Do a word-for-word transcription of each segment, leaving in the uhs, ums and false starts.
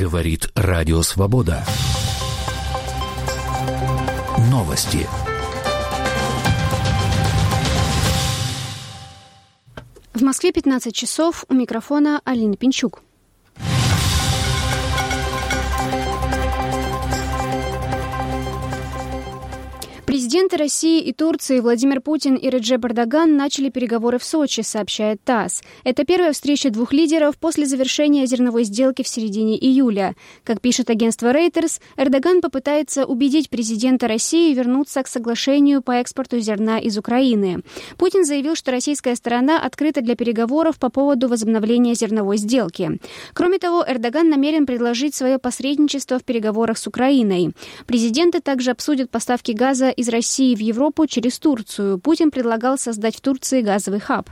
Говорит Радио Свобода. Новости. В Москве пятнадцать часов. У микрофона Алина Пинчук. Президенты России и Турции Владимир Путин и Реджеп Эрдоган начали переговоры в Сочи, сообщает ТАСС. Это первая встреча двух лидеров после завершения зерновой сделки в середине июля. Как пишет агентство Reuters, Эрдоган попытается убедить президента России вернуться к соглашению по экспорту зерна из Украины. Путин заявил, что российская сторона открыта для переговоров по поводу возобновления зерновой сделки. Кроме того, Эрдоган намерен предложить свое посредничество в переговорах с Украиной. Президенты также обсудят поставки газа из России в Европу через Турцию. Путин предлагал создать в Турции газовый хаб.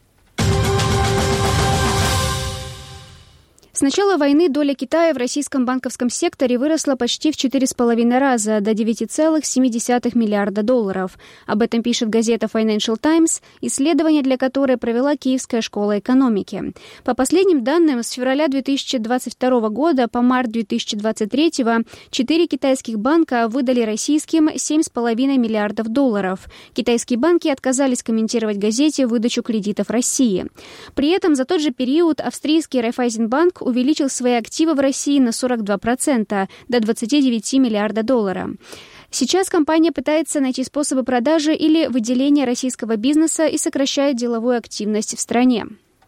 С начала войны доля Китая в российском банковском секторе выросла почти в четыре с половиной раза, до девять целых семь десятых миллиарда долларов. Об этом пишет газета Financial Times, исследование для которой провела Киевская школа экономики. По последним данным, с февраля две тысячи двадцать второго года по март две тысячи двадцать третьего четыре китайских банка выдали российским семь с половиной миллиардов долларов. Китайские банки отказались комментировать газете выдачу кредитов России. При этом за тот же период австрийский Райффайзенбанк увеличил свои активы в России на сорок два процента, до двадцать девять миллиардов долларов. Сейчас компания пытается найти способы продажи или выделения российского бизнеса и сокращает деловую активность в стране.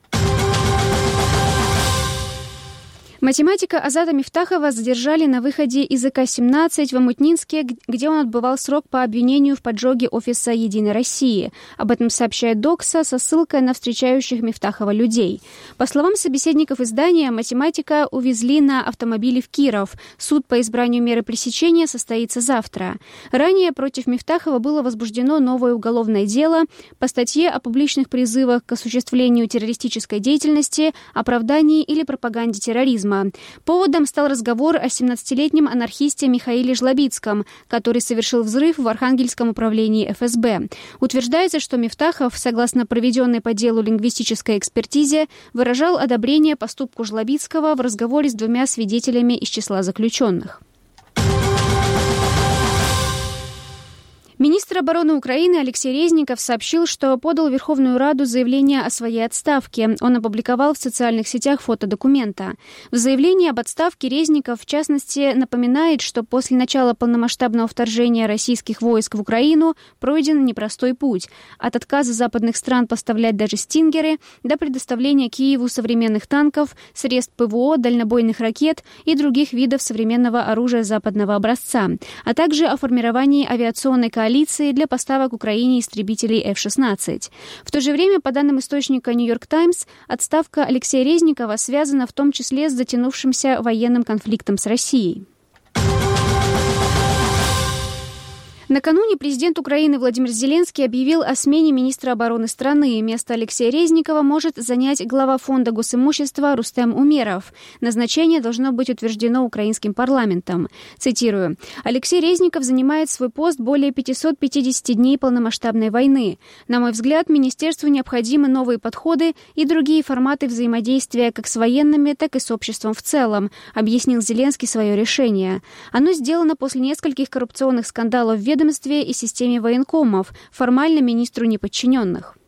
Математика Азата Мифтахова задержали на выходе из И К семнадцать в Омутнинске, где он отбывал срок по обвинению в поджоге офиса «Единой России». Об этом сообщает Докса со ссылкой на встречающих Мифтахова людей. По словам собеседников издания, математика увезли на автомобиле в Киров. Суд по избранию меры пресечения состоится завтра. Ранее против Мифтахова было возбуждено новое уголовное дело по статье о публичных призывах к осуществлению террористической деятельности, оправдании или пропаганде терроризма. Поводом стал разговор о семнадцатилетнем анархисте Михаиле Жлобицком, который совершил взрыв в Архангельском управлении Эф Эс Бэ. Утверждается, что Мифтахов, согласно проведенной по делу лингвистической экспертизе, выражал одобрение поступку Жлобицкого в разговоре с двумя свидетелями из числа заключенных. Министр обороны Украины Алексей Резников сообщил, что подал в Верховную Раду заявление о своей отставке. Он опубликовал в социальных сетях фото документа. В заявлении об отставке Резников, в частности, напоминает, что после начала полномасштабного вторжения российских войск в Украину пройден непростой путь. От отказа западных стран поставлять даже «Стингеры» до предоставления Киеву современных танков, средств Пэ Вэ О, дальнобойных ракет и других видов современного оружия западного образца, а также о формировании авиационной коалиции коалиции для поставок Украине истребителей Эф шестнадцать. В то же время, по данным источника «Нью-Йорк Таймс», отставка Алексея Резникова связана в том числе с затянувшимся военным конфликтом с Россией. Накануне президент Украины Владимир Зеленский объявил о смене министра обороны страны. Место Алексея Резникова может занять глава фонда госимущества Рустем Умеров. Назначение должно быть утверждено украинским парламентом. Цитирую. «Алексей Резников занимает свой пост более пятьсот пятьдесят дней полномасштабной войны. На мой взгляд, министерству необходимы новые подходы и другие форматы взаимодействия как с военными, так и с обществом в целом», объяснил Зеленский свое решение. Оно сделано после нескольких коррупционных скандалов в ведомстве и системе военкомов, формально министру неподчиненных.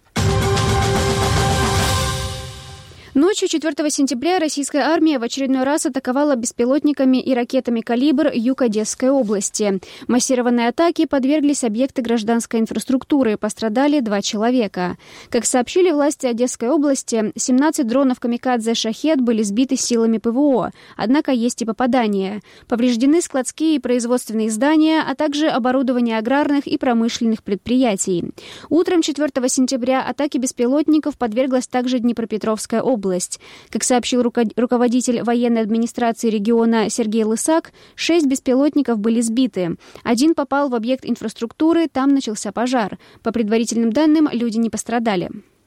Ночью четвёртого сентября российская армия в очередной раз атаковала беспилотниками и ракетами «Калибр» юг Одесской области. Массированной атаке подверглись объекты гражданской инфраструктуры, пострадали два человека. Как сообщили власти Одесской области, семнадцать дронов «Камикадзе Шахед» были сбиты силами Пэ Вэ О, однако есть и попадания. Повреждены складские и производственные здания, а также оборудование аграрных и промышленных предприятий. Утром четвёртого сентября атаке беспилотников подверглась также Днепропетровская область. область. Как сообщил руководитель военной администрации региона Сергей Лысак, шесть беспилотников были сбиты. Один попал в объект инфраструктуры, там начался пожар. По предварительным данным, люди не пострадали.